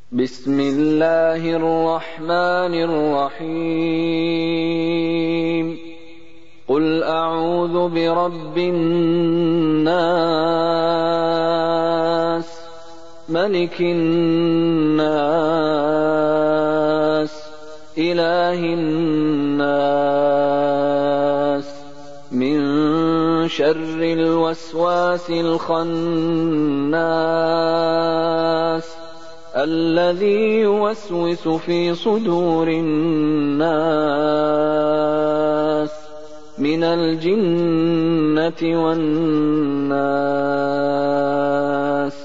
بسم الله الرحمن الرحيم قل أعوذ برب الناس ملك الناس إله الناس من شر الوسواس الخناس الذي يوسوس في صدور الناس من الجنة والناس.